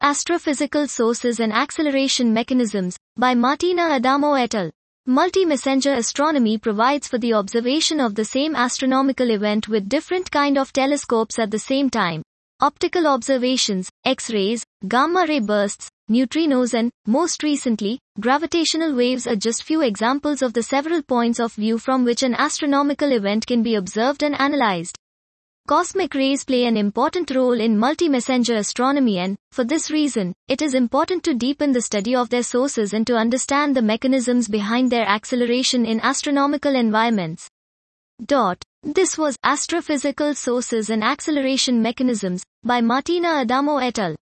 Astrophysical Sources and Acceleration Mechanisms, by Martina Adamo et al. Multi-messenger astronomy provides for the observation of the same astronomical event with different kind of telescopes at the same time. Optical observations, X-rays, gamma-ray bursts, neutrinos and, most recently, gravitational waves are just few examples of the several points of view from which an astronomical event can be observed and analyzed. Cosmic rays play an important role in multi-messenger astronomy and, for this reason, it is important to deepen the study of their sources and to understand the mechanisms behind their acceleration in astronomical environments. This was Astrophysical Sources and Acceleration Mechanisms, by Martina Adamo et al.